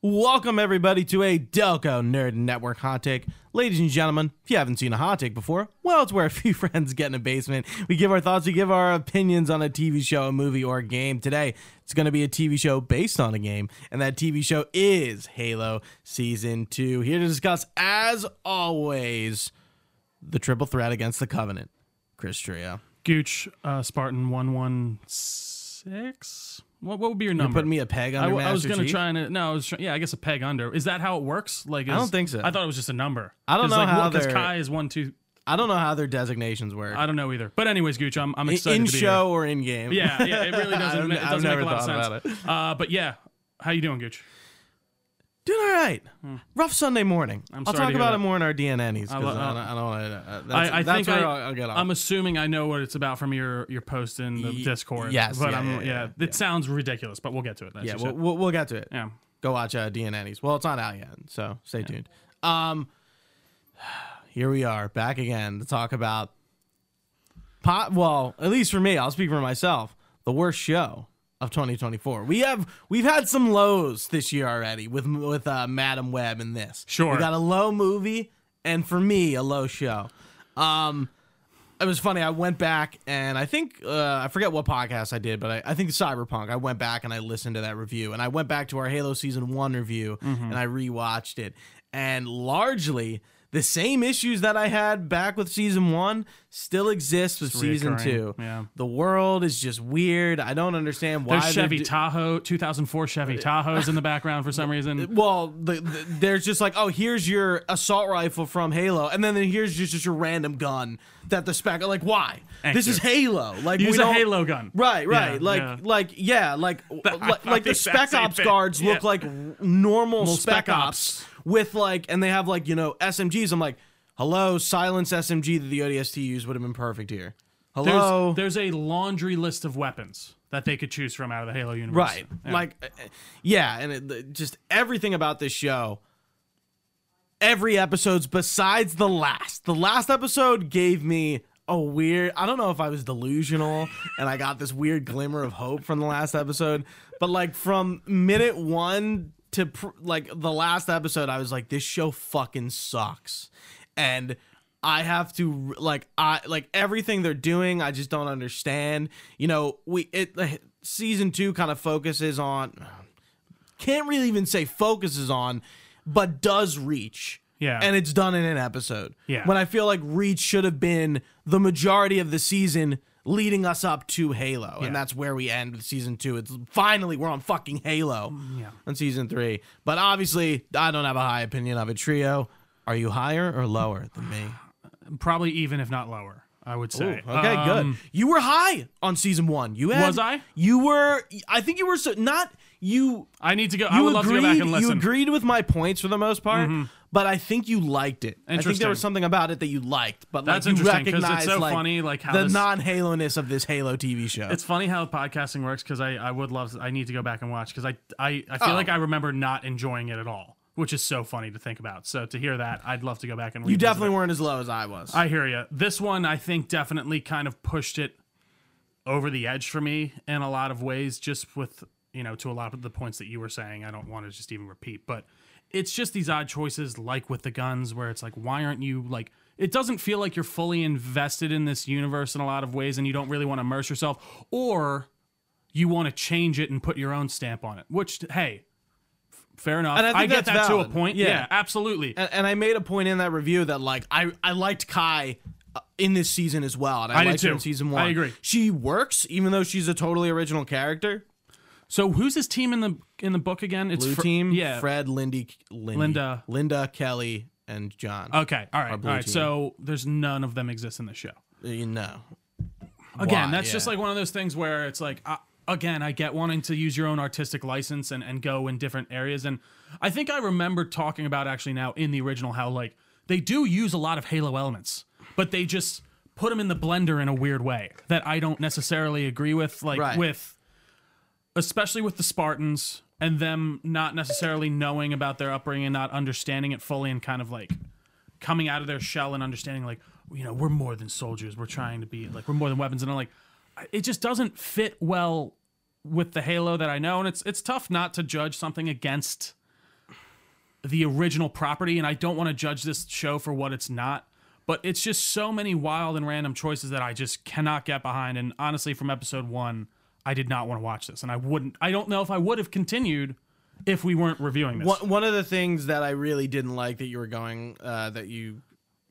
Welcome, everybody, to a Delco Nerd Network Hot Take. Ladies and gentlemen, if you haven't seen a hot take before, well, it's where a few friends get in a basement. We give our thoughts, we give our opinions on a TV show, a movie, or a game. Today, it's going to be a TV show based on a game, and that TV show is Halo Season 2. Here to discuss, as always, the triple threat against the Covenant. Chris Trio. Gooch, Spartan 116. What would be your number? You're putting me a peg under Master I was going to Chief? try and I guess a peg under. Is that how it works? Like, I don't think so. I thought it was just a number. I don't know how because they're- Kai is 1, 2. I don't know how their designations work. I don't know either. But anyways, Gooch, I'm excited In to be show here. or in game. Yeah, it really doesn't. It I've doesn't make never a lot of thought sense. about it. But yeah, how you doing, Gooch? Doing all right. Rough Sunday morning. I'm I'll sorry to talk hear about that. it more in our DNNs because I I don't want to. That's think where I'll get off. I'm assuming I know what it's about from your post in the Discord. yes, but yeah. it sounds ridiculous, but we'll get to it. That's Yeah, just it. we'll get to it. Yeah. Go watch DNNs. Well, it's not out yet, so stay tuned. Here we are back again to talk about. Well, at least for me, I'll speak for myself. The worst show of 2024. We've had some lows this year already with Madam Web and this. Sure. We got a low movie and for me a low show. It was funny. I went back and I think I forget what podcast I did, but I think Cyberpunk. I went back and I listened to that review, and I went back to our Halo Season 1 review and I rewatched it, and largely the same issues that I had back with Season 1 still exist with Season 2. Yeah. The world is just weird. I don't understand why. There's Chevy Tahoe, 2004 Chevy Tahoes in the background for some reason. Well, there's just like, oh, here's your assault rifle from Halo, and then here's just your random gun that the spec. Like, why? This is Halo. Like, Use we a don't- Halo gun. Right. Yeah, Like the the Spec same Ops thing. guards Yeah. look like normal Spec Spec Ops with like, and they have like, SMGs. I'm like, hello, silence SMG that the ODST used would have been perfect here. Hello. There's a laundry list of weapons that they could choose from out of the Halo universe. Right. Yeah. Like, yeah, and just everything about this show, every episode's besides the last. The last episode gave me a weird, I don't know if I was delusional and I got this weird glimmer of hope from the last episode, but like from minute 1 to like the last episode, I was like, this show fucking sucks. And I have to like everything they're doing, I just don't understand. Season 2 kind of focuses on, can't really even say focuses on, but does reach. Yeah. And it's done in an episode. Yeah. When I feel like reach should have been the majority of the season leading us up to Halo. Yeah. And that's where we end with Season 2. It's finally we're on fucking Halo on Season 3. But obviously, I don't have a high opinion of it. Trio, are you higher or lower than me? Probably even, if not lower, I would say. Okay, good. You were high on Season 1. Was I? You were. I think you were. Not you. I need to go. You I would love to go back and listen. You agreed with my points for the most part, but I think you liked it. I think Interesting. there was something about it that you liked, but That's like you interesting, 'cause recognized it's so like, funny, like, how the this- non-Halo-ness of this Halo TV show. It's funny how podcasting works, because I would love. I need to go back and watch, because I feel like I remember not enjoying it at all, which is so funny to think about. So to hear that, I'd love to go back and You revisit definitely it. weren't as low as I was. I hear you. This one, I think, definitely kind of pushed it over the edge for me in a lot of ways, just with, to a lot of the points that you were saying. I don't want to just even repeat, but it's just these odd choices, like with the guns, where it's like, why aren't you, like, it doesn't feel like you're fully invested in this universe in a lot of ways, and you don't really want to immerse yourself, or you want to change it and put your own stamp on it, which, hey, fair enough. And I think get that's that valid. to a point. Yeah. Yeah, absolutely. and I made a point in that review that like I liked Kai in this season as well, and I I did liked her too. in Season 1. I agree. She works even though she's a totally original character. So who's his team in the book again? It's Blue team, Yeah. Fred, Linda, Kelly, and John. Okay. All right. All blue right. team. So there's none of them exist in the show. Again, That's just like one of those things where it's like, again, I get wanting to use your own artistic license and go in different areas. And I think I remember talking about actually now in the original how like they do use a lot of Halo elements, but they just put them in the blender in a weird way that I don't necessarily agree with. Like Right. especially with the Spartans and them not necessarily knowing about their upbringing and not understanding it fully, and kind of like coming out of their shell and understanding like, we're more than soldiers. We're trying to be like, we're more than weapons. And I'm like, it just doesn't fit well with the Halo that I know. And it's tough not to judge something against the original property, and I don't want to judge this show for what it's not, but it's just so many wild and random choices that I just cannot get behind. And honestly, from episode 1, I did not want to watch this, and I don't know if I would have continued if we weren't reviewing this. One of the things that I really didn't like that you were going, that you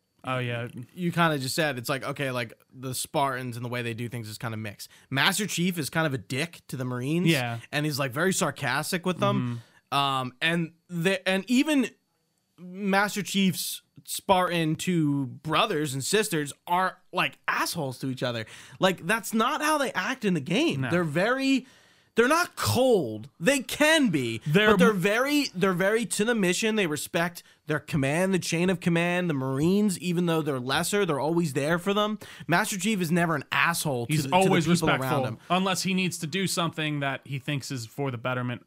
kind of just said, it's like, okay, like the Spartans and the way they do things is kind of mixed. Master Chief is kind of a dick to the Marines, Yeah. and he's like very sarcastic with them. And even Master Chief's Spartan two brothers and sisters are like assholes to each other. Like, that's not how they act in the game. No. They're not cold. They can be, but they're very to the mission. They respect their command, the chain of command, the Marines, even though they're lesser, they're always there for them. Master Chief is never an asshole. He's to the always people around respectful, him. unless he needs to do something that he thinks is for the betterment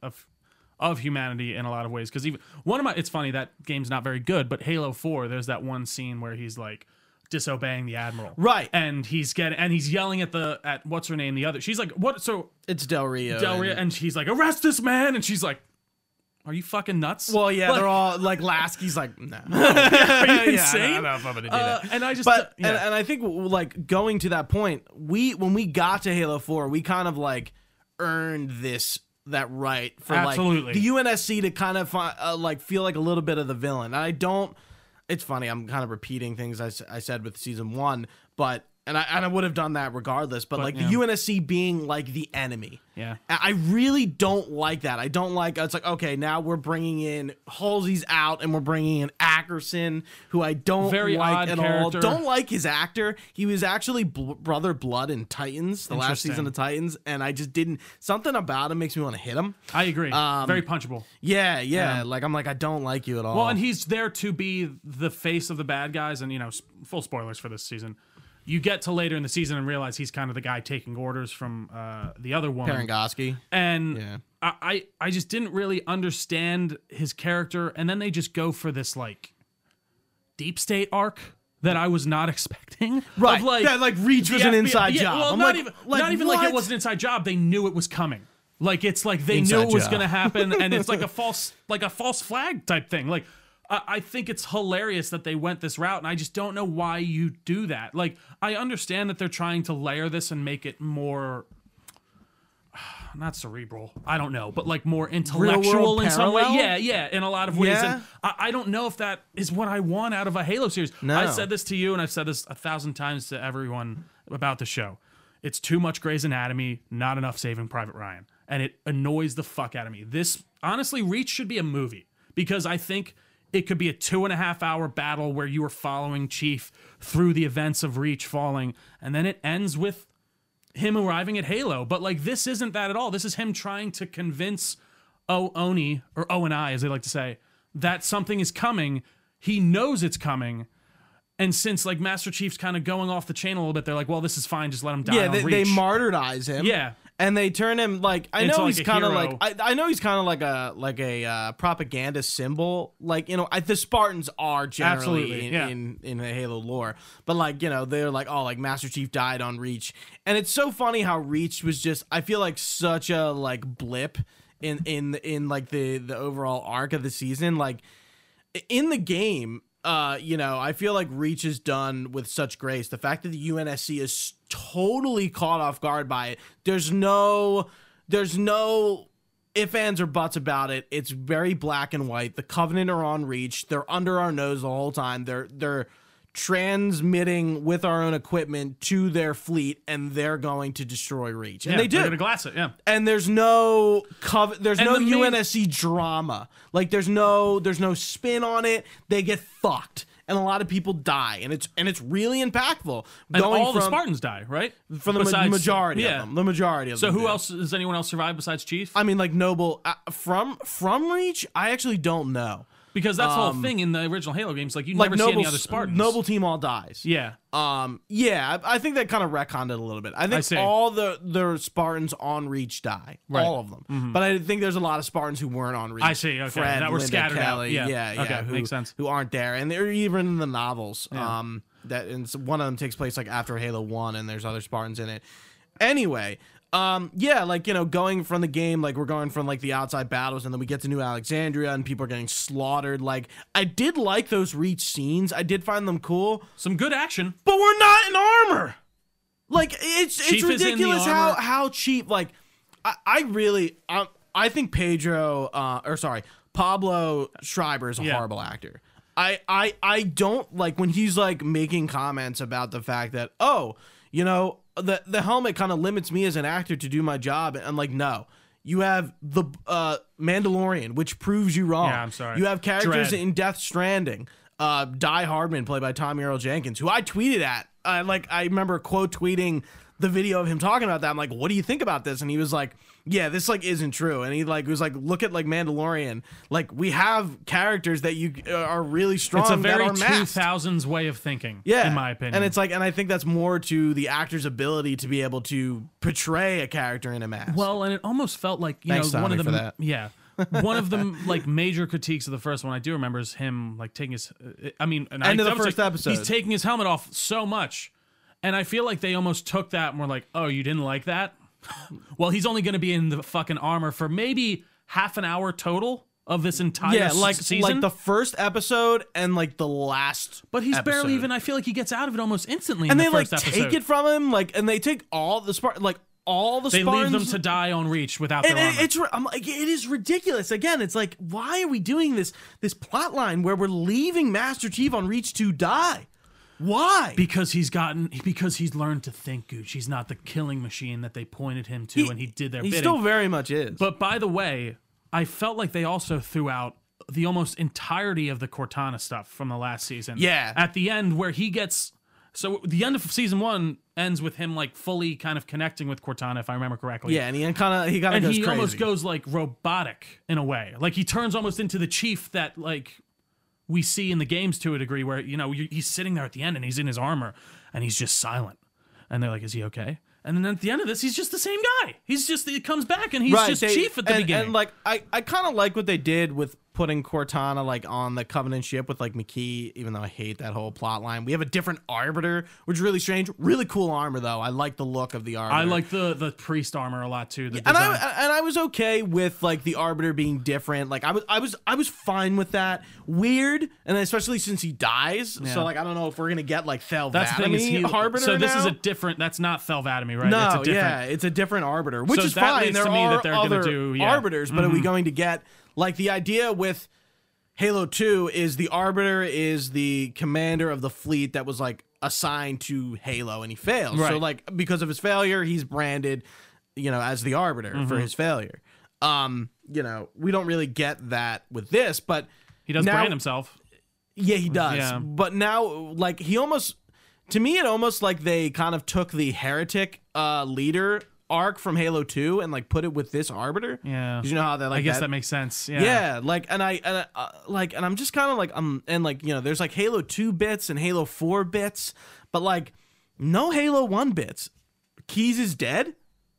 of humanity in a lot of ways. Because even it's funny, that game's not very good, but Halo 4, there's that one scene where he's like disobeying the admiral, Right. And he's yelling at what's her name, the other, she's like, what? So It's Del Rio. and she's like, arrest this man, and she's like, are you fucking nuts? Well, yeah, Like, they're all like Lasky's like, no. are you Yeah, insane? I don't know if I'm gonna do that. And I just, But yeah. and I think like going to that point, when we got to Halo 4, we kind of like earned that right for Absolutely. like the UNSC to kind of like feel like a little bit of the villain. And I don't. It's funny. I'm kind of repeating things I said with season 1, but. And I would have done that regardless, but like yeah. the UNSC being like the enemy. Yeah. I really don't like that. I don't like, it's like, okay, now we're bringing in Halsey's out and we're bringing in Ackerson, who I don't Very like odd at character. all. Don't like his actor. He was actually Brother Blood in Titans, the last Interesting. season of Titans, and I just didn't, something about him makes me want to hit him. I agree. Very punchable. Yeah. Like, I'm like, I don't like you at all. Well, and he's there to be the face of the bad guys, and full spoilers for this season. You get to later in the season and realize he's kind of the guy taking orders from the other woman. Parangoski. And Yeah. I just didn't really understand his character, and then they just go for this like deep state arc that I was not expecting. Right. Of, like, Yeah, like Reach was the an FBI inside job. Well, I'm not like, even like what? it was an inside job. They knew it was coming. Like, it's like they Inside knew it was job. going to happen, and it's like a false flag type thing. Like, I think it's hilarious that they went this route, and I just don't know why you do that. Like, I understand that they're trying to layer this and make it more, not cerebral, I don't know, but like more intellectual in some way. parallel? Yeah, in a lot of ways. Yeah. And I don't know if that is what I want out of a Halo series. No. I said this to you, and I've said this 1,000 times to everyone about the show. It's too much Grey's Anatomy, not enough Saving Private Ryan. And it annoys the fuck out of me. This, honestly, Reach should be a movie, because I think it could be a 2.5-hour battle where you are following Chief through the events of Reach falling, and then it ends with him arriving at Halo. But like, this isn't that at all. This is him trying to convince Oni, or O&I as they like to say, that something is coming. He knows it's coming. And since like Master Chief's kind of going off the chain a little bit, they're like, well, this is fine, just let him die. Yeah, on they Reach. martyrize him. Yeah. And they turn him like, I Into know like he's a kind of hero. like, I know he's kind of like a propaganda symbol. Like, the Spartans are generally Absolutely, yeah. in the Halo lore, but like, they're like, oh, like Master Chief died on Reach, and it's so funny how Reach was just, I feel like such a like blip in like the overall arc of the season. Like in the game, I feel like Reach is done with such grace. The fact that the UNSC is totally caught off guard by it. There's no ifs, ands, or buts about it. It's very black and white. The Covenant are on Reach. They're under our nose the whole time. They're transmitting with our own equipment to their fleet, and they're going to destroy Reach. And they do. They're gonna glass it, yeah. And there's no there's And no the main- UNSC drama. Like there's no spin on it. They get fucked, and a lot of people die, and it's really impactful. And all the Spartans die, right? from the Besides- majority yeah. of them. The majority of So them. who do. else, does anyone else survive besides Chief? I mean, like Noble from Reach. I actually don't know. Because that's the whole thing in the original Halo games. Like, you Like never see any Noble's other Spartans. Noble team all dies. Yeah. I think that kind of retconned it a little bit. I think see. all the Spartans on Reach die, Right. all of them. But I think there's a lot of Spartans who weren't on Reach. I see, okay, Fred, that were Linda, scattered out. Kelly, Yeah. Okay, who, makes sense. Who aren't there, and they're even in the novels. That and one of them takes place like after Halo 1, and there's other Spartans in it. Anyway, Yeah, like, going from the game, like we're going from like the outside battles and then we get to New Alexandria and people are getting slaughtered. Like, I did like those Reach scenes. I did find them cool. Some good action. But we're not in armor. Like, it's ridiculous armor. how cheap. Like, I think Pablo Schreiber is a horrible actor. I don't like when he's like making comments about the fact that, the helmet kind of limits me as an actor to do my job. And I'm like, no. You have the Mandalorian, which proves you wrong. Yeah, I'm sorry. You have characters Dread. in Death Stranding. Die Hardman, played by Tommy Earl Jenkins, who I tweeted at. I remember quote tweeting the video of him talking about that. I'm like, what do you think about this? And he was like, yeah, this like isn't true. And he like was like, look at like Mandalorian. Like, we have characters that you are really strong. It's a very that are masked. 2000s way of thinking, Yeah, in my opinion. And it's like, and I think that's more to the actor's ability to be able to portray a character in a mask. Well, and it almost felt like, Thanks, one Tommy, of the for that. Yeah. One of the like major critiques of the first one I do remember is him like taking his End of the first episode. He's taking his helmet off so much. And I feel like they almost took that and were like, "Oh, you didn't like that? Well, he's only going to be in the fucking armor for maybe half an hour total of this entire season." Like the first episode and like the last. But he's episode. barely even. I feel like he gets out of it almost instantly. And in they the first like episode. take it from him, like, and they take all the They Spartans. leave them to die on Reach without their armor. I'm like, it is ridiculous. Again, it's like, why are we doing this plot line where we're leaving Master Chief on Reach to die? Why? Because he's learned to think, Gooch. He's not the killing machine that they pointed him to, and he did their He bidding. still very much is. But by the way, I felt like they also threw out the almost entirety of the Cortana stuff from the last season. Yeah. At the end where he gets... So the end of season 1 ends with him like fully kind of connecting with Cortana, if I remember correctly. Yeah, and he kind of goes crazy. Almost goes like robotic in a way. Like he turns almost into the Chief that like we see in the games to a degree where, he's sitting there at the end and he's in his armor and he's just silent. And they're like, is he okay? And then at the end of this, he's just the same guy. He comes back and he's Chief at the beginning. And like, I kind of like what they did with putting Cortana like on the Covenant ship with like McKee, even though I hate that whole plot line. We have a different Arbiter, which is really strange. Really cool armor though. I like the look of the Arbiter. I like the priest armor a lot too. And I was okay with like the Arbiter being different. Like I was fine with that. Weird, and especially since he dies. Yeah. So like I don't know if we're gonna get like Thel That's the thing, is he Arbiter. So this now. is a different. That's not Thelvadamy, right? No, it's a different, it's a different Arbiter, which So is that fine. leads There to me are that they're gonna other do, Arbiters, but are we going to get like the idea with Halo 2 is the Arbiter is the commander of the fleet that was like assigned to Halo and he fails. Right. So like because of his failure, he's branded, as the Arbiter for his failure. We don't really get that with this, but he does now, brand himself. Yeah, he does. Yeah. But now like he almost, to me it almost like they kind of took the heretic leader arc from Halo 2 and like put it with this Arbiter. Yeah. Because you know how they like I guess that makes sense. Yeah. Yeah, like and I'm just kind of like and like there's like Halo 2 bits and Halo 4 bits, but like no Halo 1 bits. Keyes is dead.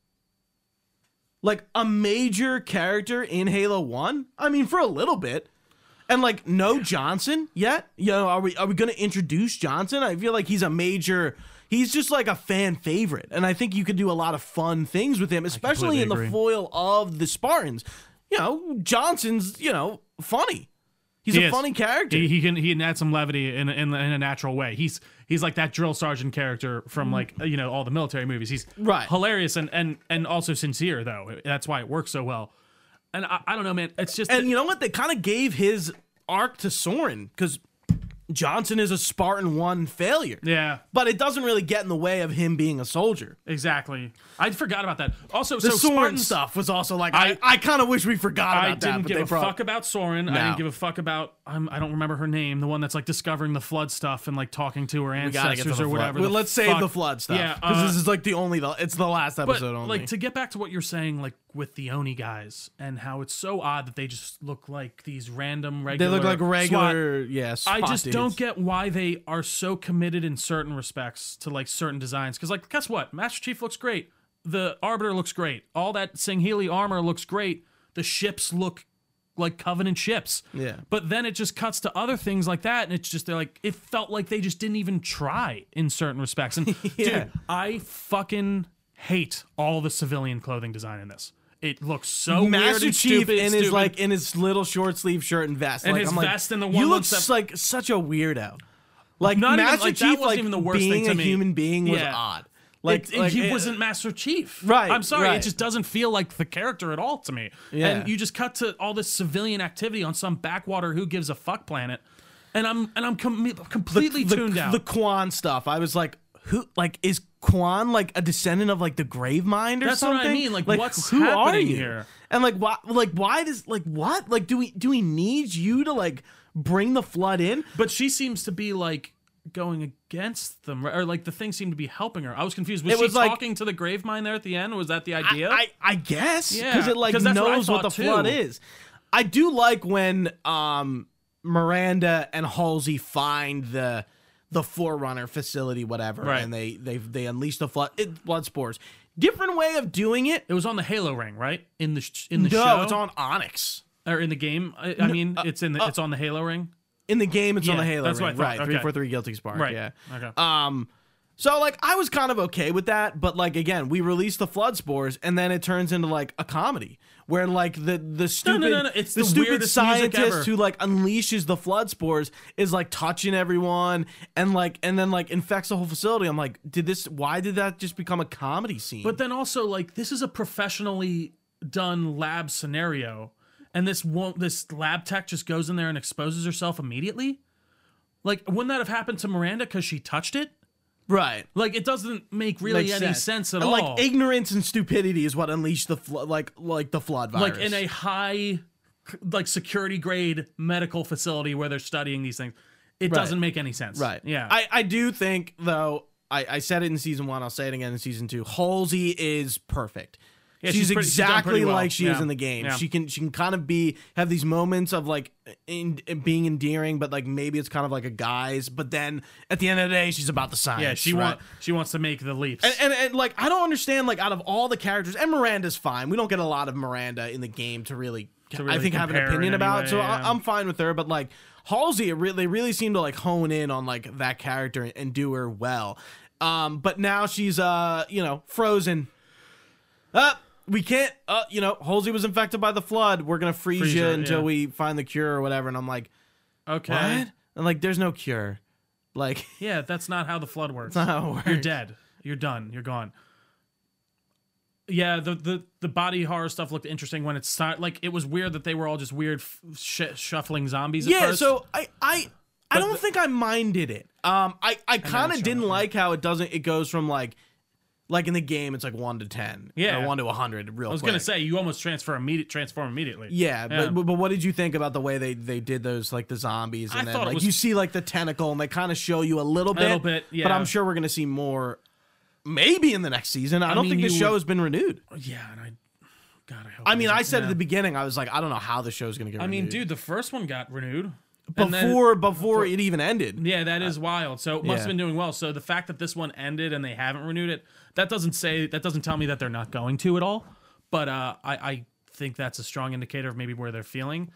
Like a major character in Halo 1. I mean, for a little bit. And like no Johnson yet. Are we going to introduce Johnson? I feel like he's a major. He's just like a fan favorite, and I think you could do a lot of fun things with him, especially in the foil of the Spartans. Johnson's funny. He's a funny character. He can add some levity in a natural way. He's like that drill sergeant character from like all the military movies. He's hilarious and also sincere though. That's why it works so well. And I don't know, man. It's just you know what? They kind of gave his arc to Soren because Johnson is a Spartan 1 failure. Yeah. But it doesn't really get in the way of him being a soldier. Exactly. I forgot about that. Also, the so Soren Spartan stuff was also like, I kind of wish we forgot about that. I didn't give a fuck about Soren. No. I didn't give a fuck about, I don't remember her name, the one that's like discovering the flood stuff and like talking to her ancestors or whatever. Well, let's save the flood stuff. Yeah. Because this is like it's the last episode but, only. Like, to get back to what you're saying, like with the Oni guys and how it's so odd that they just look like these random regular. They look like regular, SWAT. I just don't get why they are so committed in certain respects to like certain designs. Because like, guess what? Master Chief looks great. The Arbiter looks great. All that Singhili armor looks great. The ships look like Covenant ships. Yeah. But then it just cuts to other things like that, and it's just it felt like they just didn't even try in certain respects. And dude, I fucking hate all the civilian clothing design in this. It looks so weird Master and Chief stupid, in his like in his little short sleeve shirt and vest, And like, his I'm like, vest and the you look 117 like such a weirdo. Like Not even- Master like, that Chief, wasn't like even the worst thing being to a me. human being was Yeah. odd. He wasn't Master Chief. Right, I'm sorry. right. It just doesn't feel like the character at all to me. Yeah. And you just cut to all this civilian activity on some backwater who gives a fuck planet. And I'm completely tuned out. The Quan stuff. I was like, who? Like, is Quan like a descendant of like the Gravemind or That's what something? I mean. Like, what's who are happening you? here? And like, why? Like, why does like what? Like, do we need you to like bring the Flood in? But she seems to be like going against them, or like the thing seemed to be helping her. I was confused. Was It she was like- talking to the Gravemind there at the end? Was that the idea? I guess Yeah, because it like 'cause that's what I knows what the thought, too. Flood is. I do like when Miranda and Halsey find the Forerunner facility, whatever, Right. and they unleash the blood spores. Different way of doing it. It was on the Halo ring, right? In the show, No, it's on Onyx. or in the game. I mean, it's on the Halo ring. In the game, it's on Yeah, the Halo that's what ring. I thought. Right, Okay. 343 Guilty Spark. Right. Yeah. Okay. So like I was kind of okay with that, but like again, we release the Flood spores, and then it turns into like a comedy where like the stupid no. It's the stupid weirdest music ever. scientist who like unleashes the Flood spores is like touching everyone and then like infects the whole facility. I'm like, why did that just become a comedy scene? But then also, like, this is a professionally done lab scenario, and this lab tech just goes in there and exposes herself immediately. Like, wouldn't that have happened to Miranda because she touched it? right. Like, it doesn't make really Makes any sense at and all. like ignorance and stupidity is what unleashed the like the Flood virus. Like in a high, like security grade medical facility where they're studying these things, it doesn't make any sense. Right. Yeah. I do think though, I said it in season 1, I'll say it again in season 2. Halsey is perfect. Yeah, she's she's done exactly pretty well. like she is Yeah. in the game. Yeah. She can kind of have these moments of like being endearing, but like maybe it's kind of like a guise. But then at the end of the day, she's about the science. yeah. She wants to make the leaps. And like I don't understand, like out of all the characters, and Miranda's fine. We don't get a lot of Miranda in the game to really I think have an compare in opinion any about. way, So yeah. I'm fine with her. But like Halsey, they really seem to like hone in on like that character and do her well. But now she's frozen. We can't. Halsey was infected by the Flood. We're gonna freeze you her, until yeah. we find the cure or whatever. And I'm like, okay. what? And like, there's no cure. Like, Yeah, that's not how the Flood works. that's not how it works. You're dead. You're done. You're gone. Yeah, the body horror stuff looked interesting when it started. Like, it was weird that they were all just weird shuffling zombies at Yeah, first. so I don't think I minded it. I kind of didn't like how it goes from like in the game it's like 1 to 10. Yeah. Or 1 to 100 real I was quick. gonna say you almost transform immediately. Yeah, but what did you think about the way they did those like the zombies and I then thought it like was- you see like the tentacle and they kind of show you a little bit. Little bit, But yeah. I'm sure we're gonna see more maybe in the next season. I don't mean, think the you show would- has been renewed. Yeah, and God, I hope. I it mean, doesn't. I said Yeah. at the beginning, I was like, I don't know how the show's gonna get I renewed. mean, dude, the first one got renewed and then- before it even ended. Yeah, that is wild. So it must yeah. have been doing well. So the fact that this one ended and they haven't renewed it, that doesn't tell me that they're not going to at all. But I think that's a strong indicator of maybe where they're feeling.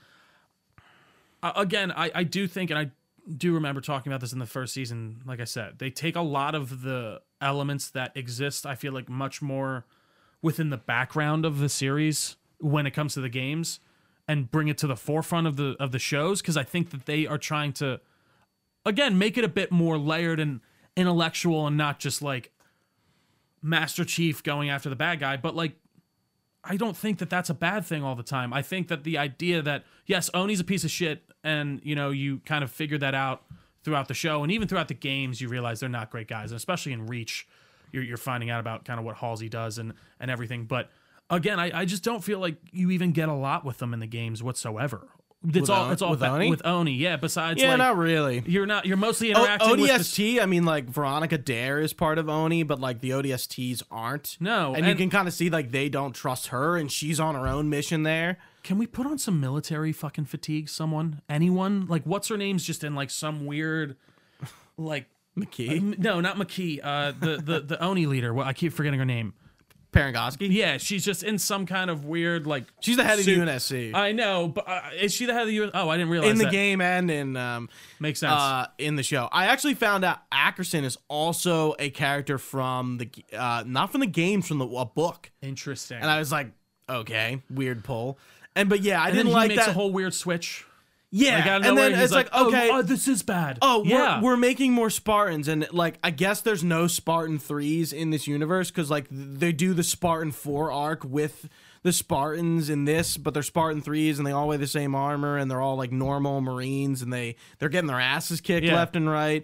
Again, I do think, and I do remember talking about this in the first season. Like I said, they take a lot of the elements that exist. I feel like much more within the background of the series when it comes to the games, and bring it to the forefront of the shows, because I think that they are trying to, again, make it a bit more layered and intellectual and not just like Master Chief going after the bad guy. But like, I don't think that that's a bad thing all the time. I think that the idea that, yes, Oni's a piece of shit, and you kind of figure that out throughout the show, and even throughout the games, you realize they're not great guys, and especially in Reach, you're finding out about kind of what Halsey does and everything. But again, I just don't feel like you even get a lot with them in the games whatsoever. It's all with Oni? with Oni. Yeah. Besides, Yeah, like, not really. you're mostly interacting with ODST, I mean, like Veronica Dare is part of Oni, but like the ODSTs aren't. No, and you and- can kind of see like they don't trust her, and she's on her own mission there. Can we put on some military fucking fatigue? Anyone? Like, what's her name's just in like some weird, like McKee. no, not McKee. The Oni leader. Well, I keep forgetting her name. Parangosky. Yeah, she's just in some kind of weird like. She's the head of suit. UNSC. I know, but is she the head of the UN? Oh, I didn't realize In the that. game and in Makes sense. in the show. I actually found out Ackerson is also a character from the not from the game, from a book. Interesting. And I was like, okay, weird pull. But yeah, I and didn't then he like makes that. a whole weird switch. Yeah, Like, out of and nowhere, then he's it's like, okay, oh, this is bad. oh, yeah. we're making more Spartans, and like I guess there's no Spartan 3s in this universe because like they do the Spartan 4 arc with the Spartans in this, but they're Spartan 3s and they all wear the same armor and they're all like normal Marines and they're getting their asses kicked left and right.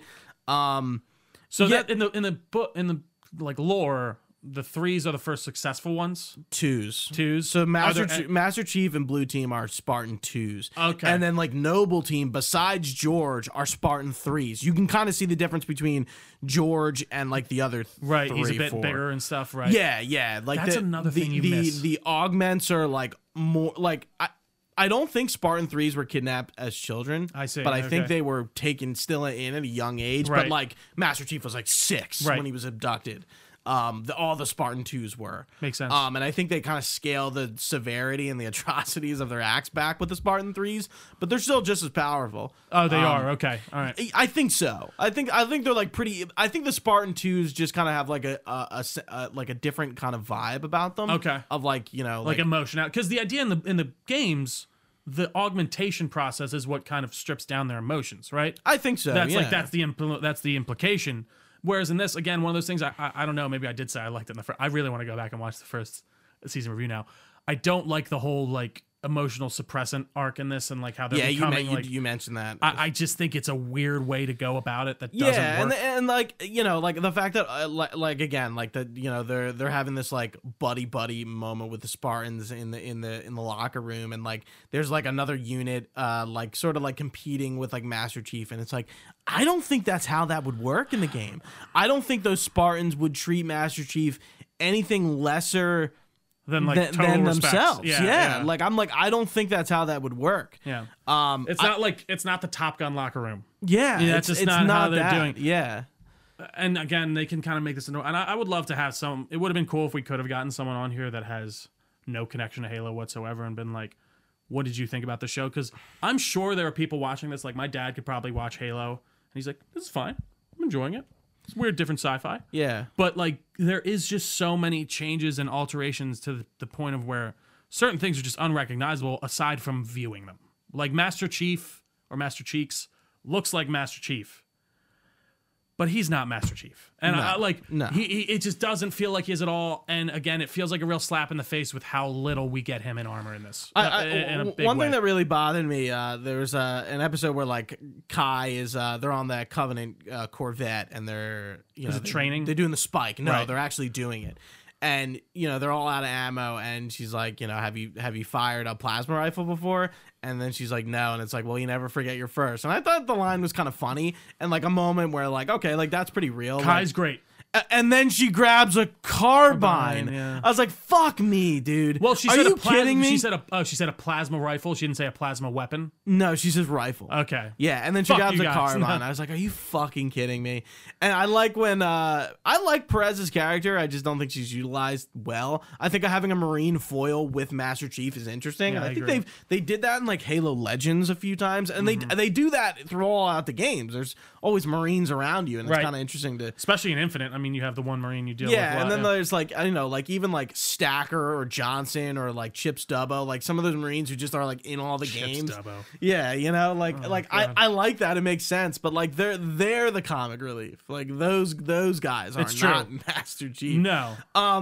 So yeah. that in the book in the like lore, the 3s are the first successful ones. 2s. 2s. So Master there- Master Chief and Blue Team are Spartan 2s. Okay. And then like Noble Team, besides George, are Spartan 3s. You can kind of see the difference between George and like the other Right, 3, he's a bit 4. bigger and stuff, right? Yeah. Like That's another thing you the, miss. The augments are like more like I don't think Spartan 3s were kidnapped as children. I see, But I think okay. they were taken still in at a young age. But Right. like Master Chief was like 6 Right. when he was abducted. All the Spartan 2s were. Makes sense. And I think they kind of scale the severity and the atrocities of their acts back with the Spartan 3s, but they're still just as powerful. Oh, they are. Okay. All right. I think so. I think they're like pretty. I think the Spartan 2s just kind of have like a different kind of vibe about them. Okay. Of like Like emotion out, because the idea in the games, the augmentation process is what kind of strips down their emotions, right? I think so. That's yeah. like that's the implication. Whereas in this, again, one of those things I don't know. Maybe I did say I liked it in the first. I really want to go back and watch the first season review now. I don't like the whole like emotional suppressant arc in this and like how they're becoming like. You mentioned that. I just think it's a weird way to go about it that doesn't work. and like like the fact that like again like that they're having this like buddy moment with the Spartans in the locker room, and like there's like another unit like sort of like competing with like Master Chief, and it's like I don't think that's how that would work in the game. I don't think those Spartans would treat Master Chief anything lesser than like total than respect. themselves. Yeah. Like I'm like I don't think that's how that would work. Yeah. It's not the Top Gun locker room. Yeah, that's just not how they're doing. Yeah. And again, they can kind of make this annoying. And I would love to have some. It would have been cool if we could have gotten someone on here that has no connection to Halo whatsoever and been like, "What did you think about the show?" Because I'm sure there are people watching this. Like my dad could probably watch Halo, and he's like, "This is fine. I'm enjoying it. It's weird, different sci-fi." Yeah. But like, there is just so many changes and alterations to the point of where certain things are just unrecognizable aside from viewing them. Like Master Chief or Master Cheeks looks like Master Chief, but he's not Master Chief. And No. he it just doesn't feel like he is at all. And again, it feels like a real slap in the face with how little we get him in armor in this. In a big One way. thing that really bothered me, there was an episode where like Kai is they're on that Covenant Corvette and they're Is it training? They're doing the spike. No, Right. they're actually doing it. And they're all out of ammo, and she's like, have you fired a plasma rifle before? And then she's like, no. And it's like, well, you never forget your first. And I thought the line was kind of funny and like a moment where like, okay, like that's pretty real. Kai's like, great. and then she grabs a carbine. Yeah. I was like, "Fuck me, dude." Well, she Are said you a plasma, kidding me? she said a plasma rifle. She didn't say a plasma weapon. No, she says rifle. Okay. Yeah, and then she Fuck grabs you a guys. carbine. No. I was like, "Are you fucking kidding me?" And I like when I like Perez's character. I just don't think she's utilized well. I think having a Marine foil with Master Chief is interesting. Yeah, and I I think agree. they did that in like Halo Legends a few times, and they do that through all out the games. There's always Marines around you, and it's Right. kind of interesting to. Especially in Infinite. I mean, you have the one Marine you deal with. Yeah, and then yeah. there's like I don't know, like even like Stacker or Johnson or like Chip Stubbo, like some of those Marines who just are like in all the Chip games. Stubbo. Yeah, like God. I like that. It makes sense, but like they're the comic relief. Like those guys are It's true. not Master Chief. No.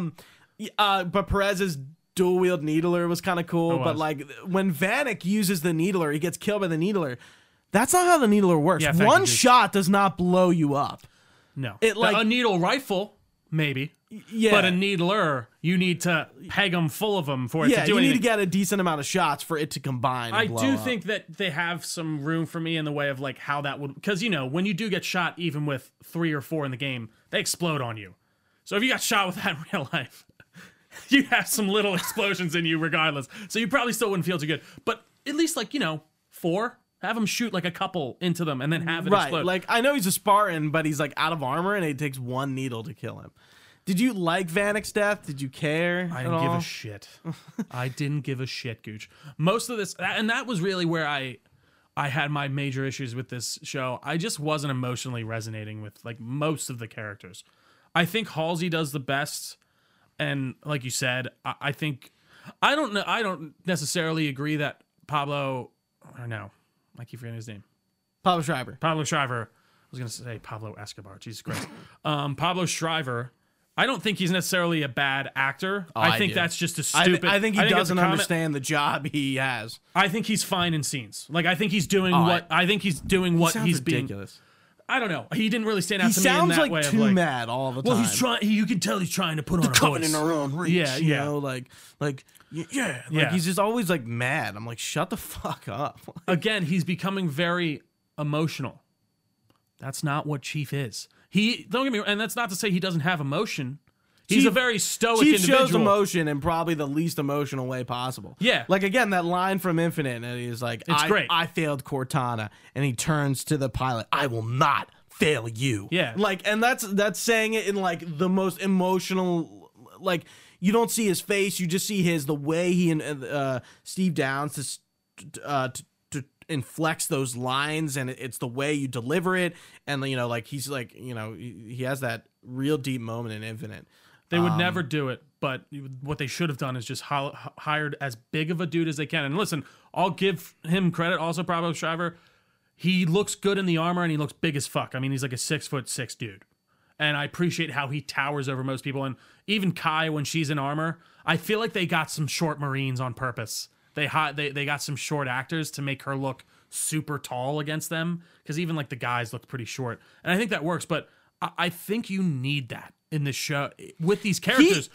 But Perez's dual wield needler was kind of cool. It But was. like when Vanek uses the needler, he gets killed by the needler. That's not how the needler works. Yeah, thank One you, dude. shot does not blow you up. No. It, like- a needle rifle, maybe. Yeah, But a needler, you need to peg them full of them for it yeah, to do you anything. need to get a decent amount of shots for it to combine. And I blow do up. think that they have some room for me in the way of like how that would, because when you do get shot, even with 3 or 4 in the game, they explode on you. So if you got shot with that in real life, you have some little explosions in you regardless. So you probably still wouldn't feel too good. But at least 4, have them shoot like a couple into them and then have it right. explode. Like I know he's a Spartan, but he's like out of armor, and it takes one needle to kill him. Did you like Vanek's death? Did you care? I didn't give a shit. I didn't give a shit, Gooch. Most of this, and that was really where I had my major issues with this show. I just wasn't emotionally resonating with like most of the characters. I think Halsey does the best, and like you said, I think I don't necessarily agree that Pablo, or no, I keep forgetting his name. Pablo Schreiber. I was gonna say Pablo Escobar. Jesus Christ. Pablo Schreiber. I don't think he's necessarily a bad actor. I think that's just a stupid. I think he doesn't understand the job he has. I think he's fine in scenes. Like I think he's doing what he's being. Ridiculous. I don't know. He didn't really stand out He to me in sounds that like way. too mad all the time. Well, he's trying. You can tell he's trying to put on a coming voice. in our own reach. Yeah, you yeah. know, Yeah. he's just always like mad. I'm like, shut the fuck up. Again, he's becoming very emotional. That's not what Chief is. He don't get me, and that's not to say he doesn't have emotion. He's a very stoic individual. Shows emotion in probably the least emotional way possible. Yeah. Like, again, that line from Infinite, and he's like, It's great. I failed Cortana. And he turns to the pilot, I will not fail you. Yeah. Like, and that's saying it in, like, the most emotional, like, you don't see his face. You just see the way he and Steve Downes to inflects those lines, and it's the way you deliver it. And, you know, like, he's like, you know, he has that real deep moment in Infinite. They would never do it, but what they should have done is just hired as big of a dude as they can. And listen, I'll give him credit. Also, Pablo Schreiber, he looks good in the armor and he looks big as fuck. I mean, he's like a 6'6" dude, and I appreciate how he towers over most people. And even Kai, when she's in armor, I feel like they got some short Marines on purpose. They got some short actors to make her look super tall against them, because even like the guys look pretty short, and I think that works. But I think you need that in this show with these characters.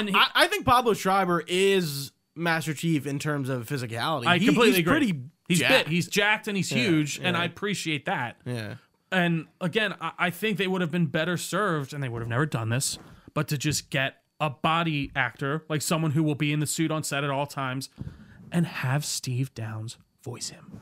I think Pablo Schreiber is Master Chief in terms of physicality. I completely agree. Pretty he's jacked. big, he's jacked, and he's huge, and I appreciate that. Yeah. And again, I think they would have been better served, and they would have never done this, but to just get a body actor, like someone who will be in the suit on set at all times, and have Steve Downes voice him.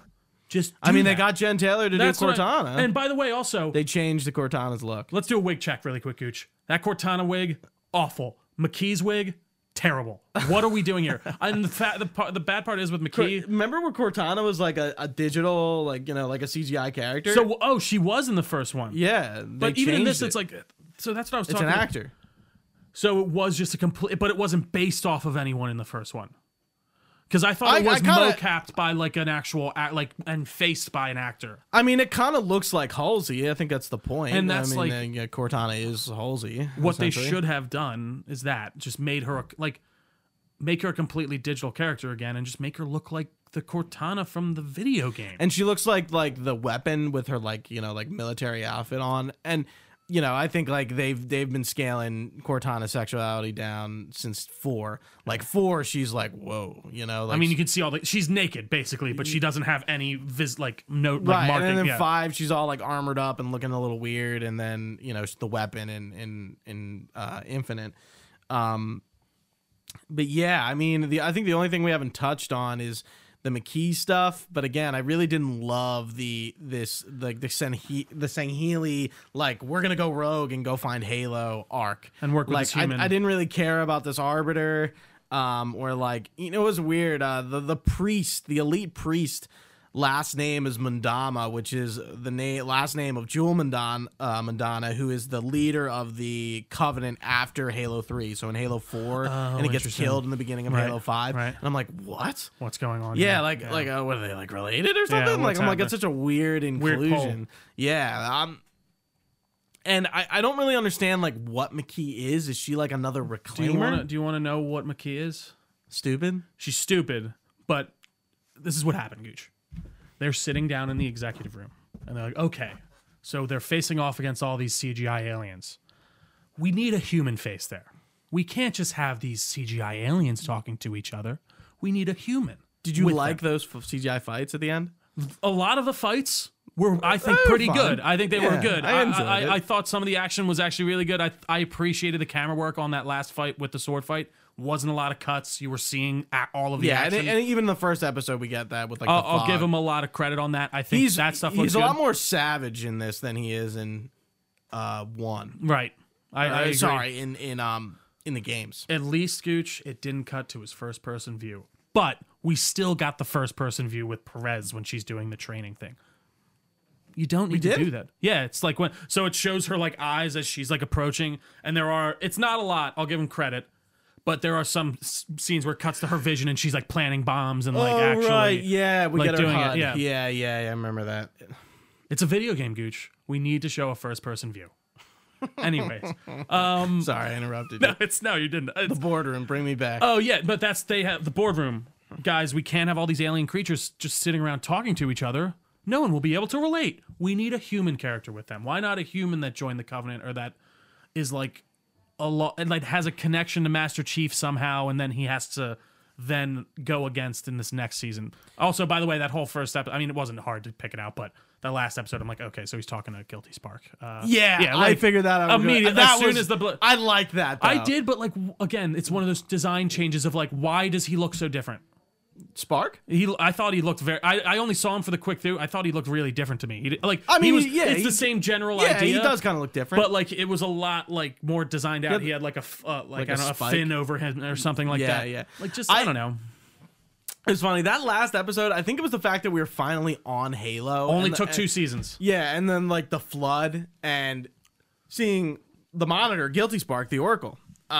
They got Jen Taylor to do Cortana. And by the way, also, they changed the Cortana's look. let's do a wig check really quick, Gooch. That Cortana wig, awful. McKee's wig, terrible. What are we doing here? And the bad part is with McKee. Remember where Cortana was like a digital, like, you know, like a CGI character? So, she was in the first one. Yeah. But even in this, it's like, so that's what I was talking about. It's an actor. So it was just a complete, but it wasn't based off of anyone in the first one. Because I thought it was mocapped by like an actual and faced by an actor. I mean, it kind of looks like Halsey. I think that's the point. And that's Cortana is Halsey. What they should have done is just made her make her a completely digital character again, and just make her look like the Cortana from the video game. And she looks like the weapon with her military outfit on. And you know, I think like they've been scaling Cortana's sexuality down since 4. Like 4, she's like, whoa, you know. Like, I mean, you can see she's naked basically, but she doesn't have any right. marking. And then 5, she's all like armored up and looking a little weird. And then, you know, the weapon in Infinite. But yeah, I mean, I think the only thing we haven't touched on is the McKee stuff. But again, I really didn't love the Sangheili, like, we're gonna go rogue and go find Halo arc and work with this human. I didn't really care about this Arbiter, or like, you know, it was weird. The priest, the elite priest, last name is Mandama, which is the last name of Jewel Mandana, who is the leader of the Covenant after Halo 3. So in Halo 4, and he gets killed in the beginning of Halo 5. Right. And I'm like, what? What's going on? Yeah, what are they, like, related or something? Yeah, I'm like, it's such a weird inclusion. Yeah. And I don't really understand, like, what McKee is. Is she like another reclaimer? Do you want to know what McKee is? Stupid? She's stupid, but this is what happened, Gooch. They're sitting down in the executive room, and they're like, okay, so they're facing off against all these CGI aliens. We need a human face there. We can't just have these CGI aliens talking to each other. We need a human. Did you like those CGI fights at the end? A lot of the fights were, I think, pretty good. I think they were good. I thought some of the action was actually really good. I appreciated the camera work on that last fight with the sword fight. Wasn't a lot of cuts. You were seeing all of the action. And even the first episode, we get that with like. I'll give him a lot of credit on that. I think that stuff looks good. He's a lot more savage in this than he is in 1. Right. I agree. Sorry, in the games. At least, Gooch, it didn't cut to his first-person view. But we still got the first-person view with Perez when she's doing the training thing. You don't need to do that. Yeah, it's like so it shows her like eyes as she's like approaching, and it's not a lot, I'll give him credit, but there are some scenes where it cuts to her vision and she's like planting bombs and like actually. Right, yeah, we like, get her doing HUD. it. Yeah. Yeah, I remember that. It's a video game, Gooch. We need to show a first-person view. Anyways. Sorry, I interrupted you. No, you didn't. The boardroom, bring me back. Oh, yeah, but they have the boardroom. Guys, we can't have all these alien creatures just sitting around talking to each other. No one will be able to relate. We need a human character with them. Why not a human that joined the Covenant or that is like a lot and like has a connection to Master Chief somehow, and then he has to then go against in this next season. Also, by the way, that whole first episode, I mean, it wasn't hard to pick it out, but that last episode, I'm like, okay, so he's talking to Guilty Spark. Yeah, I figured that out. Immediately, as soon as the I like that, though. I did, but like, again, it's one of those design changes of like, why does he look so different? Spark? I thought he looked very. I only saw him for the quick through. I thought he looked really different to me. It's the same general idea. Yeah, he does kind of look different. But like, it was a lot like more designed out. He had like a fin over him or something like that. Yeah. Like I don't know. It's funny that last episode. I think it was the fact that we were finally on Halo. Only took 2 seasons. Yeah, and then like the flood and seeing the Monitor, Guilty Spark, the Oracle.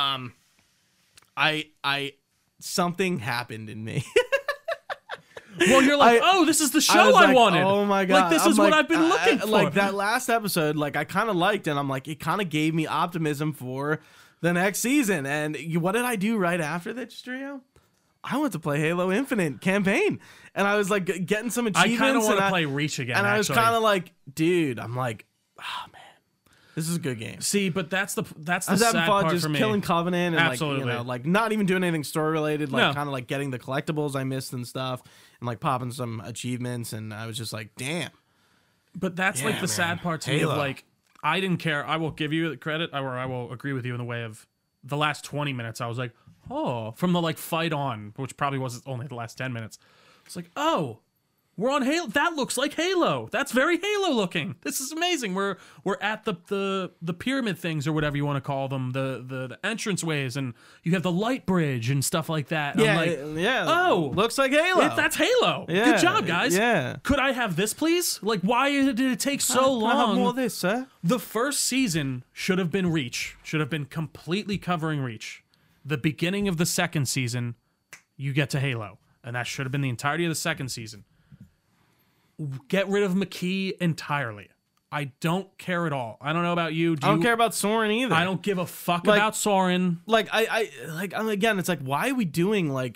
Something happened in me. Well, you're like, this is the show I wanted. Oh my god! Like this is what I've been looking for. Like that last episode, like I kind of liked, and I'm like, it kind of gave me optimism for the next season. And what did I do right after that, Strio? I went to play Halo Infinite campaign, and I was like getting some achievements. I kind of want to play Reach again, and I was kind of like, dude, I'm like, oh man, this is a good game. See, but that's the I was sad having fun part just for me. killing Covenant and Absolutely. like not even doing anything story related, like No. kind of like getting the collectibles I missed and stuff, and like popping some achievements, and I was just like, damn. But that's like the sad part to me Halo. of like, I didn't care. I will give you the credit, or I will agree with you in the way of the last 20 minutes. I was like, oh, from the like fight on, which probably was only the last 10 minutes. It's like, oh, we're on Halo. That looks like Halo. That's very Halo looking. This is amazing. We're at the pyramid things or whatever you want to call them, the entrance ways, and you have the light bridge and stuff like that. And Yeah, I'm like, yeah. oh, looks like Halo. that's Halo. Yeah, Good job, guys. yeah. Could I have this, please? Like, why did it take so Can I have long? more of this, sir. The first season should have been Reach. Should have been completely covering Reach. The beginning of the second season, you get to Halo. And that should have been the entirety of the second season. Get rid of McKee entirely. I don't care at all. I don't know about you. I don't care about Soren either. I don't give a fuck Like- about Soren. Like again, it's like, why are we doing like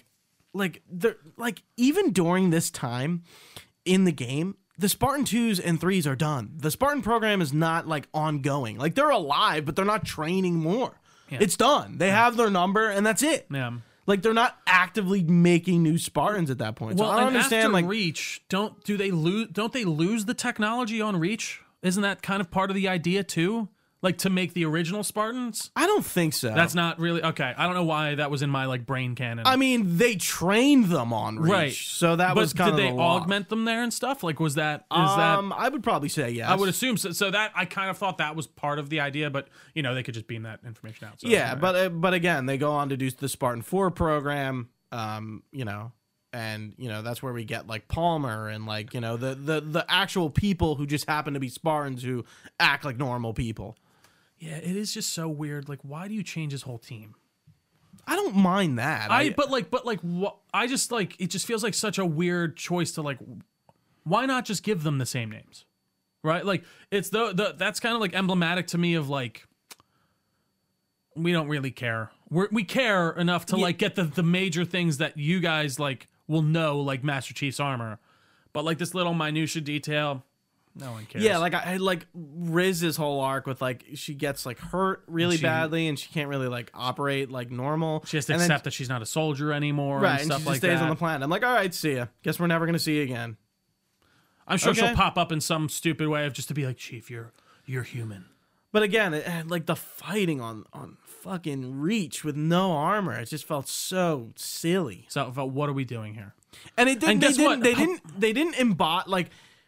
even during this time in the game, the Spartan 2s and 3s are done. The Spartan program is not like ongoing. Like they're alive, but they're not training more. Yeah. It's done. They have their number and that's it. Yeah. Like they're not actively making new Spartans at that point. So Well, I don't and understand after like Reach, don't they lose the technology on Reach? Isn't that kind of part of the idea too? Like to make the original Spartans? I don't think so. That's not really okay. I don't know why that was in my like brain canon. I mean, they trained them on Reach. Right. So that but was kind did of they the law. augment them there and stuff? Like was that I would probably say yes. I would assume so. So that I kind of thought that was part of the idea, but you know they could just beam that information out. So, Yeah, anyway. but again, they go on to do the Spartan 4 program, you know, and you know that's where we get like Palmer and like you know the actual people who just happen to be Spartans who act like normal people. yeah, it is just so weird. Like, why do you change his whole team? I don't mind that. But what? I just like it. Just feels like such a weird choice to like. Why not just give them the same names, right? Like it's that's kind of like emblematic to me of like. We don't really care. We care enough to like get the major things that you guys like will know, like Master Chief's armor, but like this little minutia detail, no one cares. Yeah, like I like Riz's whole arc with like she gets like hurt really badly and she can't really like operate like normal. She has to And accept that she's not a soldier anymore, right, and stuff and she like just stays that. on the planet. I'm like, all right, see ya. Guess we're never gonna see you again. I'm sure Okay. she'll pop up in some stupid way of just to be like, Chief, you're human. But again, like the fighting on fucking Reach with no armor, it just felt so silly. So, what are we doing here? And it didn't. And guess what? They didn't embody like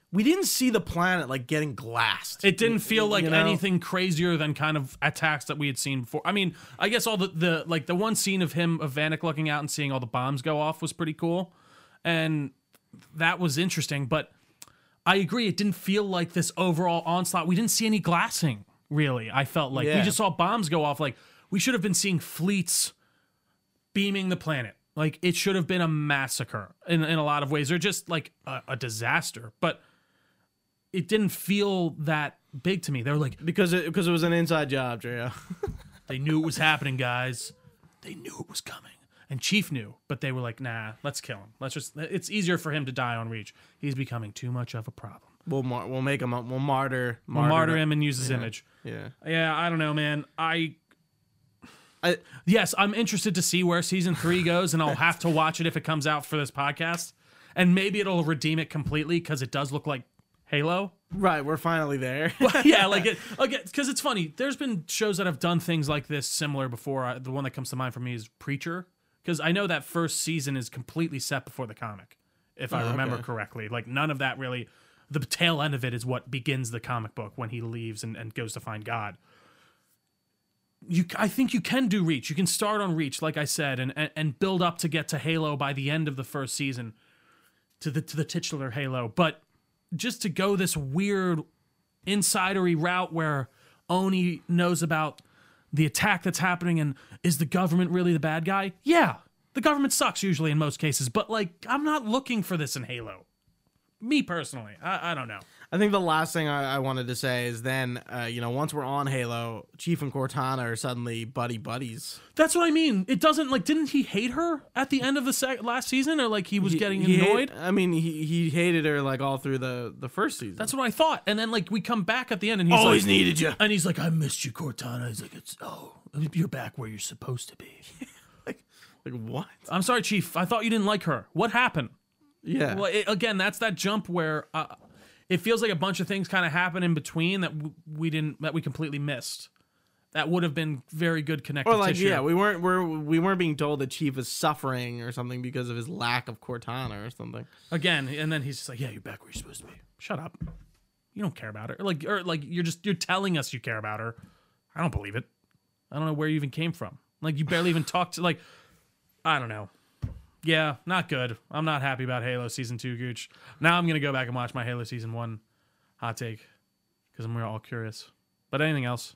we didn't see the planet like getting glassed. It didn't feel like You know? anything crazier than kind of attacks that we had seen before. I mean, I guess all the like the one scene of Vanek looking out and seeing all the bombs go off was pretty cool, and that was interesting. But I agree, it didn't feel like this overall onslaught. We didn't see any glassing, really. I felt like we Yeah. just saw bombs go off. Like we should have been seeing fleets beaming the planet. Like it should have been a massacre in a lot of ways, or just like a disaster. But it didn't feel that big to me. They were like, because it was an inside job, Drea. they knew it was happening, guys. They knew it was coming. And Chief knew, but they were like, nah, let's kill him. It's easier for him to die on Reach. He's becoming too much of a problem. We'll make him. We'll martyr Him and use his image. Yeah. Yeah, I don't know, man. Yes, I'm interested to see where season 3 goes, and I'll have to watch it if it comes out for this podcast. And maybe it'll redeem it completely because it does look like Halo. Right, we're finally there. Yeah, like again, because it's funny. There's been shows that have done things like this similar before. The one that comes to mind for me is Preacher, because I know that first season is completely set before the comic, if I remember correctly. Like none of that really. The tail end of it is what begins the comic book when he leaves and goes to find God. I think you can do Reach. You can start on Reach, like I said, and build up to get to Halo by the end of the first season, to the titular Halo. But just to go this weird insidery route where Oni knows about the attack that's happening, and is the government really the bad guy? Yeah, the government sucks usually in most cases, but like I'm not looking for this in Halo. Me personally, I don't know. I think the last thing I wanted to say is then, once we're on Halo, Chief and Cortana are suddenly buddies. That's what I mean. It doesn't like. Didn't he hate her at the end of the last season, or like he was getting annoyed? He hated her like all through the first season. That's what I thought. And then like we come back at the end, and he's always like, needed you. and he's like, I missed you, Cortana. He's like, you're back where you're supposed to be. like what? I'm sorry, Chief. I thought you didn't like her. What happened? Yeah. Well, again, that's that jump where it feels like a bunch of things kind of happen in between that we completely missed. That would have been very good connective tissue. Yeah, we weren't being told that Chief is suffering or something because of his lack of Cortana or something. Again, and then he's just like, yeah, you're back where you're supposed to be. Shut up. You don't care about her. Or you're telling us you care about her. I don't believe it. I don't know where you even came from. Like you barely even talked to I don't know. Yeah, not good. I'm not happy about Halo Season 2, Gooch. Now I'm going to go back and watch my Halo Season 1 hot take because we're all curious. But anything else?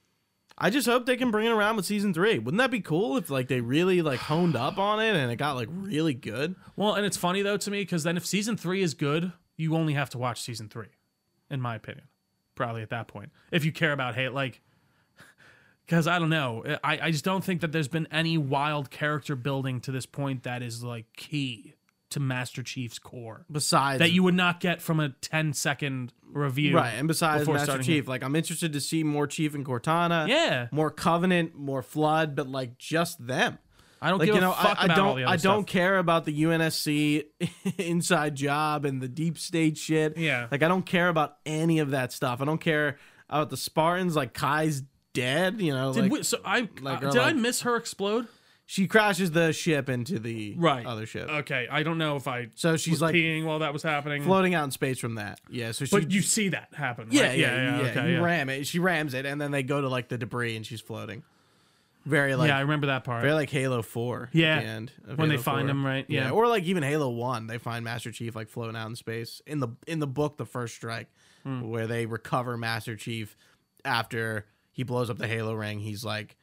I just hope they can bring it around with Season 3. Wouldn't that be cool if they really honed up on it and it got really good? Well, and it's funny though to me because then if Season 3 is good, you only have to watch Season 3, in my opinion. Probably at that point. If you care about Halo, because I don't know. I just don't think that there's been any wild character building to this point that is key to Master Chief's core. Besides that you would not get from a 10-second review. Right, and besides Master Chief, it. I'm interested to see more Chief and Cortana. Yeah. More Covenant, more Flood, but just them. I don't give a fuck about all the other I stuff. don't care about the UNSC inside job and the deep state shit. Yeah. I don't care about any of that stuff. I don't care about the Spartans, Kai's dead, Did I miss her explode? She crashes the ship into the other ship. Okay, I don't know if I she's was peeing while that was happening. Floating out in space from that. Yeah, so but you see that happen, yeah, right? Yeah. Okay, you ram it. She rams it, and then they go to the debris, and she's floating. Very yeah, I remember that part. Very Halo 4. Yeah, at the end of when Halo they find 4. him, right? Yeah, or even Halo 1, they find Master Chief floating out in space. In the book, The First Strike, where they recover Master Chief after he blows up the Halo ring. He's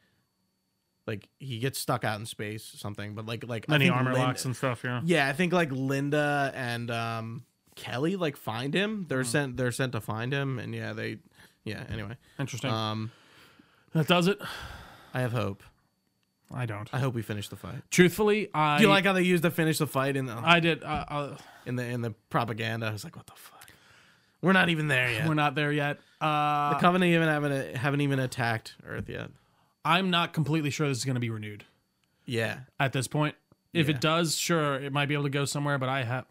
he gets stuck out in space or something, but any armor locks and stuff. Yeah, I think Linda and Kelly find him. They're sent to find him, and anyway, interesting. That does it. I have hope. I don't. I hope we finish the fight. Truthfully, Do you like how they used to finish the fight I did. In the propaganda? I was like, what the fuck? We're not even there yet. We're not there yet. The Covenant haven't even attacked Earth yet. I'm not completely sure this is going to be renewed. Yeah. At this point, if it does, sure, it might be able to go somewhere. But I have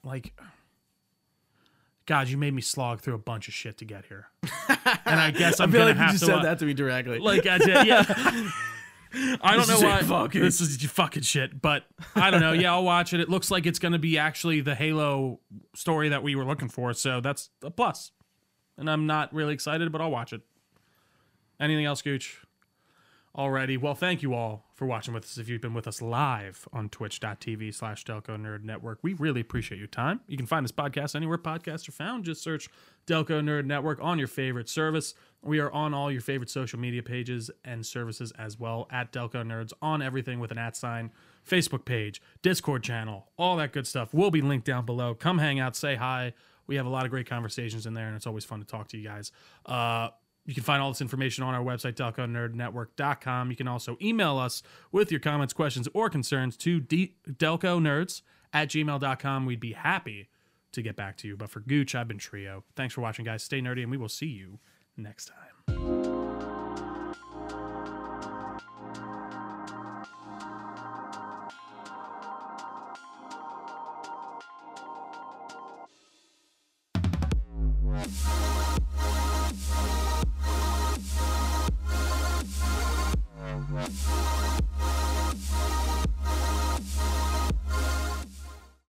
God, you made me slog through a bunch of shit to get here, and I guess I'm I feel gonna like have you just to said that to me directly. I did, yeah. I don't know why fucking. this is fucking shit, but I don't know. Yeah, I'll watch it. It looks like it's going to be actually the Halo story that we were looking for, so that's a plus. And I'm not really excited, but I'll watch it. Anything else, Gooch? Alrighty. Well, thank you all for watching with us. If you've been with us live on twitch.tv/Delco Nerd Network, we really appreciate your time. You can find this podcast anywhere podcasts are found. Just search Delco Nerd Network on your favorite service. We are on all your favorite social media pages and services as well, at Delco Nerds, on everything with an @sign, Facebook page, Discord channel, all that good stuff will be linked down below. Come hang out, say hi. We have a lot of great conversations in there, and it's always fun to talk to you guys. You can find all this information on our website, DelcoNerdNetwork.com. You can also email us with your comments, questions, or concerns to DelcoNerds@gmail.com. We'd be happy to get back to you. But for Gooch, I've been Trio. Thanks for watching, guys. Stay nerdy, and we will see you next time.